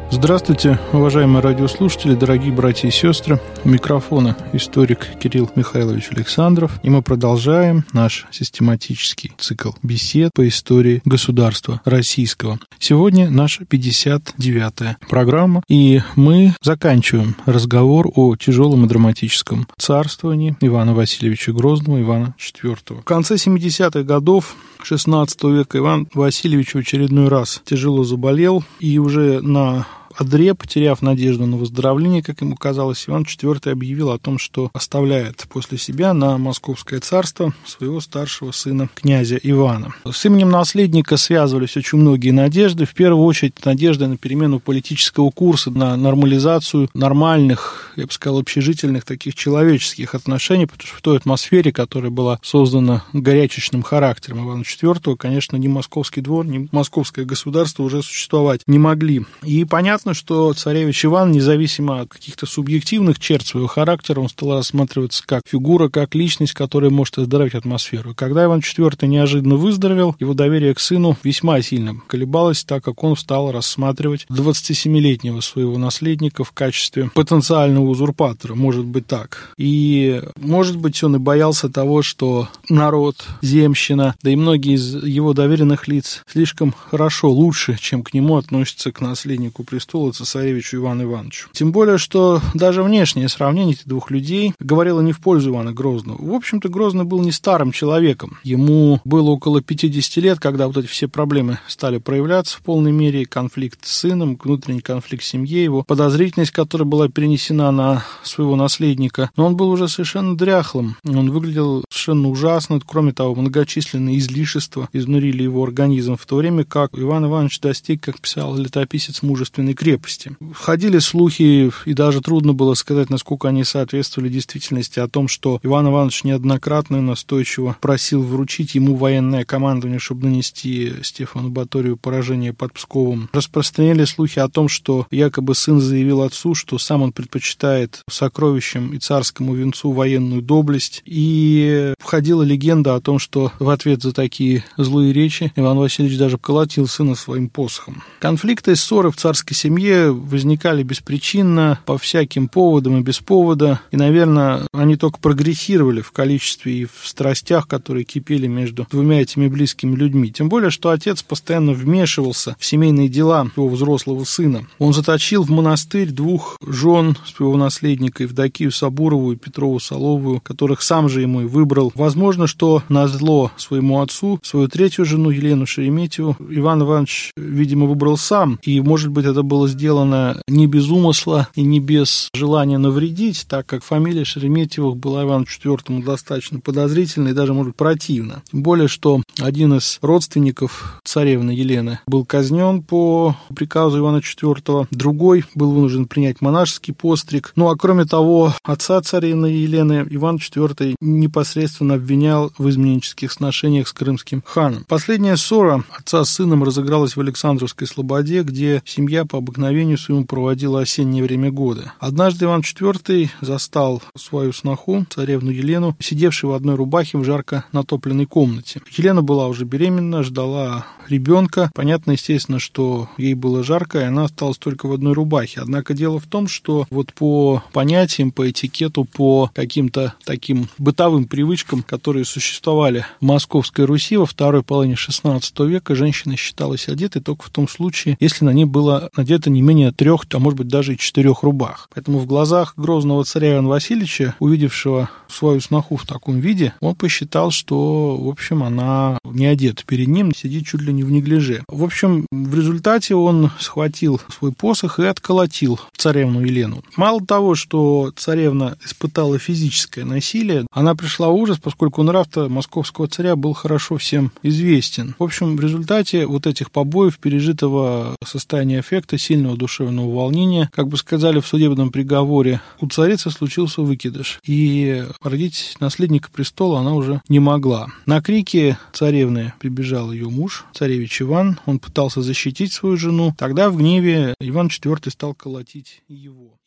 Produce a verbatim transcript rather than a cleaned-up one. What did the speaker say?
Здравствуйте, уважаемые радиослушатели, дорогие братья и сестры. У микрофона историк Кирилл Михайлович Александров. И мы продолжаем наш систематический цикл бесед по истории государства российского. Сегодня наша пятьдесят девятая программа, и мы заканчиваем разговор о тяжелом и драматическом царствовании Ивана Васильевича Грозного, Ивана четвёртого. В конце семидесятых годов шестнадцатого века Иван Васильевич в очередной раз тяжело заболел, и уже на одре, потеряв надежду на выздоровление, как ему казалось, Иван четвёртый объявил о том, что оставляет после себя на Московское царство своего старшего сына, князя Ивана. С именем наследника связывались очень многие надежды, в первую очередь надежды на перемену политического курса, на нормализацию нормальных, я бы сказал, общежительных таких человеческих отношений, потому что в той атмосфере, которая была создана горячечным характером Ивана четвёртого, конечно, ни московский двор, ни московское государство уже существовать не могли. И понятно, что царевич Иван, независимо от каких-то субъективных черт своего характера, он стал рассматриваться как фигура, как личность, которая может оздоровить атмосферу. Когда Иван четвёртый неожиданно выздоровел, его доверие к сыну весьма сильно колебалось, так как он стал рассматривать двадцатисемилетнего своего наследника в качестве потенциального узурпатора, может быть так. И, может быть, он и боялся того, что народ, земщина, да и многие из его доверенных лиц слишком хорошо, лучше, чем к нему относятся к наследнику престола, цесаревичу Ивану Ивановичу. Тем более, что даже внешнее сравнение этих двух людей говорило не в пользу Ивана Грозного. В общем-то, Грозный был не старым человеком. Ему было около пятидесяти лет, когда вот эти все проблемы стали проявляться в полной мере. Конфликт с сыном, внутренний конфликт в семье, его подозрительность, которая была перенесена на своего наследника. Но он был уже совершенно дряхлым. Он выглядел совершенно ужасно. Кроме того, многочисленные излишества изнурили его организм, в то время как Иван Иванович достиг, как писал летописец, мужественной крепости. Ходили слухи, и даже трудно было сказать, насколько они соответствовали действительности, о том, что Иван Иванович неоднократно и настойчиво просил вручить ему военное командование, чтобы нанести Стефану Баторию поражение под Псковом. Распространяли слухи о том, что якобы сын заявил отцу, что сам он предпочитает сокровищам и царскому венцу военную доблесть, и входила легенда о том, что в ответ за такие злые речи Иван Васильевич даже колотил сына своим посохом. Конфликты и ссоры в царской семье возникали беспричинно, по всяким поводам и без повода, и, наверное, они только прогрессировали в количестве и в страстях, которые кипели между двумя этими близкими людьми. Тем более, что отец постоянно вмешивался в семейные дела его взрослого сына. Он заточил в монастырь двух жен своего наследника, Евдокию Сабурову и Петрову Соловую, которых сам же ему и выбрал. Возможно, что назло своему отцу свою третью жену Елену Шереметьеву Иван Иванович, видимо, выбрал сам, и, может быть, это было сделано не без умысла и не без желания навредить, так как фамилия Шереметьевых была Ивану четвёртому достаточно подозрительна и даже, может быть, противна. Тем более, что один из родственников царевны Елены был казнен по приказу Ивана четвёртого, другой был вынужден принять монашеский постриг. Ну, а кроме того, отца царевны Елены Иван четвёртый непосредственно обвинял в изменнических сношениях с крымским ханом. Последняя ссора отца с сыном разыгралась в Александровской слободе, где семья по обыкновению своему проводила осеннее время года. Однажды Иван четвёртый застал свою сноху, царевну Елену, сидевшей в одной рубахе в жарко натопленной комнате. Елена была уже беременна, ждала ребенка. Понятно, естественно, что ей было жарко, и она осталась только в одной рубахе. Однако дело в том, что вот по понятиям, по этикету, по каким-то таким бытовым привычкам, которые существовали в Московской Руси во второй половине шестнадцатого века, женщина считалась одетой только в том случае, если на ней было надето не менее трех, а может быть даже и четырех рубах. Поэтому в глазах грозного царя Ивана Васильевича, увидевшего свою сноху в таком виде, он посчитал, что, в общем, она не одета перед ним, сидит чуть ли не в неглиже. В общем, в результате он схватил свой посох и отколотил царевну Елену. Мало того, что царевна испытала физическое насилие, она пришла в ужас, поскольку нрав-то московского царя был хорошо всем известен. В общем, в результате вот этих побоев, пережитого состояния аффекта, сильного душевного волнения, как бы сказали в судебном приговоре, у царицы случился выкидыш, и родить наследника престола она уже не могла. На крики царевны прибежал ее муж, царевич Иван. Он пытался защитить свою жену. Тогда в гневе Иван четвёртый стал колотить его.